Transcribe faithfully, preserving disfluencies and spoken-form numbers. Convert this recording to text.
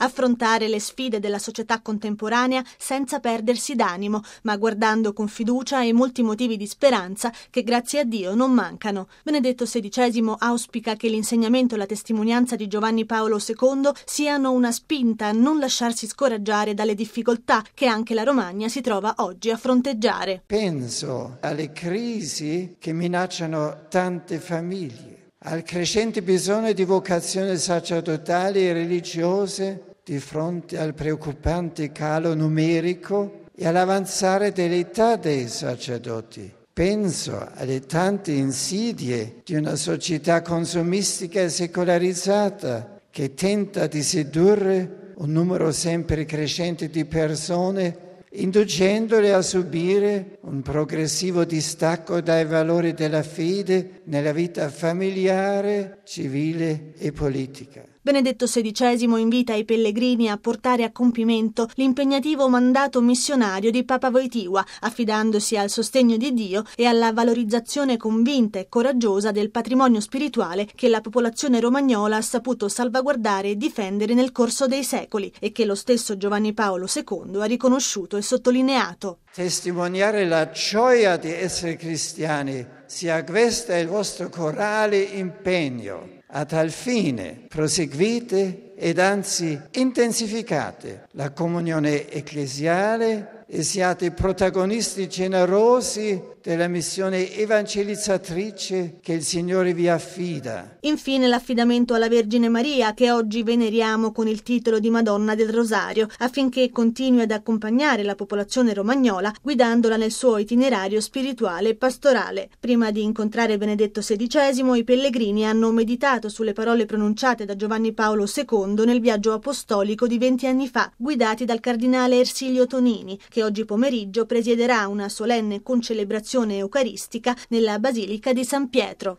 affrontare le sfide della società contemporanea senza perdersi d'animo, ma guardando con fiducia e molti motivi di speranza che grazie a Dio non mancano. Benedetto sedicesimo auspica che l'insegnamento e la testimonianza di Giovanni Paolo secondo siano una spinta a non lasciarsi scoraggiare dalle difficoltà che anche la Romagna si trova oggi a fronteggiare. Penso alle crisi che minacciano tante famiglie, al crescente bisogno di vocazioni sacerdotali e religiose di fronte al preoccupante calo numerico e all'avanzare dell'età dei sacerdoti. Penso alle tante insidie di una società consumistica e secolarizzata che tenta di sedurre un numero sempre crescente di persone, inducendole a subire un progressivo distacco dai valori della fede nella vita familiare, civile e politica. Benedetto sedicesimo invita i pellegrini a portare a compimento l'impegnativo mandato missionario di Papa Wojtyła, affidandosi al sostegno di Dio e alla valorizzazione convinta e coraggiosa del patrimonio spirituale che la popolazione romagnola ha saputo salvaguardare e difendere nel corso dei secoli e che lo stesso Giovanni Paolo secondo ha riconosciuto e sottolineato. Testimoniare la gioia di essere cristiani, sia questo il vostro corale impegno. A tal fine proseguite ed anzi intensificate la comunione ecclesiale e siate protagonisti generosi della missione evangelizzatrice che il Signore vi affida. Infine l'affidamento alla Vergine Maria, che oggi veneriamo con il titolo di Madonna del Rosario, affinché continui ad accompagnare la popolazione romagnola, guidandola nel suo itinerario spirituale e pastorale. Prima di incontrare Benedetto sedicesimo, i pellegrini hanno meditato sulle parole pronunciate da Giovanni Paolo secondo nel viaggio apostolico di venti anni fa, guidati dal cardinale Ersilio Tonini, che oggi pomeriggio presiederà una solenne concelebrazione eucaristica nella Basilica di San Pietro.